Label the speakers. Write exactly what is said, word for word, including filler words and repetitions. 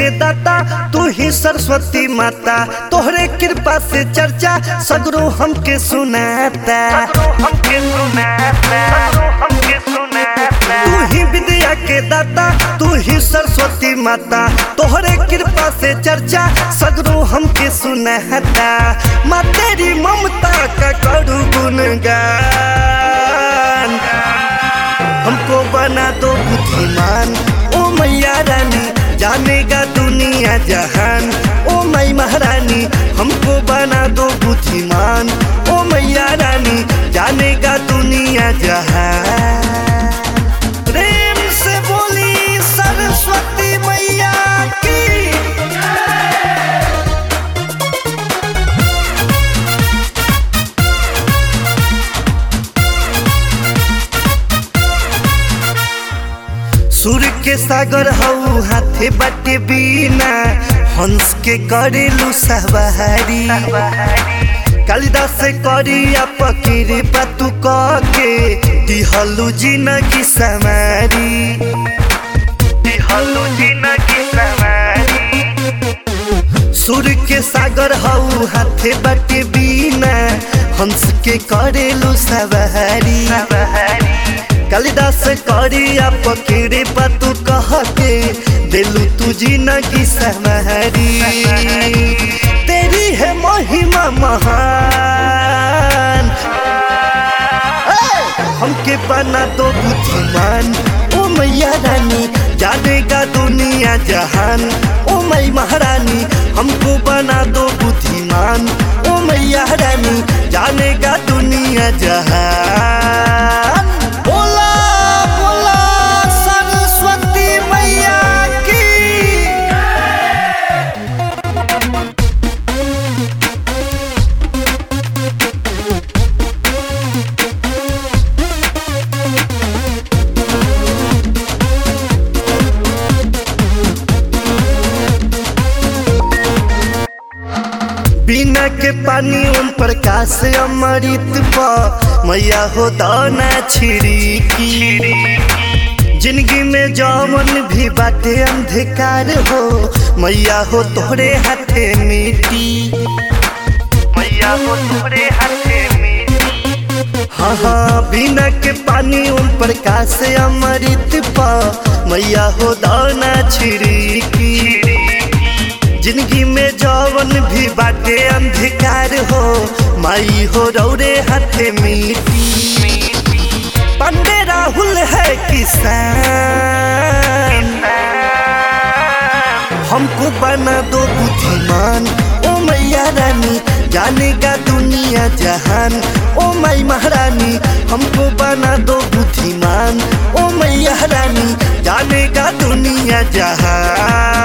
Speaker 1: के दाता तू ही सरस्वती माता, तोहरे कृपा से चर्चा सगरो हमके सुनाता। तू ही विद्या के दाता तू ही सरस्वती माता, तोहरे कृपा से चर्चा सगरो हमके सुनाता। माँ तेरी ममता का करू गुणगान, हमको बना दो बुद्धिमान। ओ मैया रानी जानेगा दुनिया जहान, ओ माई महारानी हमको बना दो बुद्धिमान। ओ मैया रानी जानेगा दुनिया जहान। प्रेम से बोली सरस्वती मैया की। सूर्य के सागर हऊ हाथे बाटे बीना, हंस के करेलू सहबहारी। कालिदास से करिया पकीर पातू के दिहलू जिनगी समारी, दिहलू जिनगी समारी। सूर्य के सागर हऊ हाथे बाटे बीना, हंस के करेलू सहबहारी। कालिदास करिया पकीरे पातू कह के दिलू तू जिनगी समारी। तेरी है महिमा महान, हमके बना दो बुद्धिमान। ओ मैया रानी जानेगा दुनिया जहान, ओ माई महारानी हमको बना दो बुद्धिमान। ओ मैया रानी जानेगा दुनिया जहान। बोला बोला सरस्वती मैया की। बिना के पानी ओम प्रकाश अमृत पा मैया हो दाना छिड़की। जिंदगी में जौवन भी बाटे अंधकार हो, मैया हो तोहरे हाथे मिट्टी, मैया हो तोहरे हाथे मिट्टी। हाँ हाँ बिना के पानी ओम प्रकाश अमृत पा मैया हो दाना छिड़की। जिंदगी में जौवन भी बाटे अंधकार हो, माई हो रौरे हाथे मिट्टी। पंडे राहुल है किसान, हमको बना दो बुद्धिमान। ओ मैया रानी जानेगा दुनिया जहान, ओ माई महारानी हमको बना दो बुद्धिमान। ओ मैया रानी जानेगा दुनिया जहान।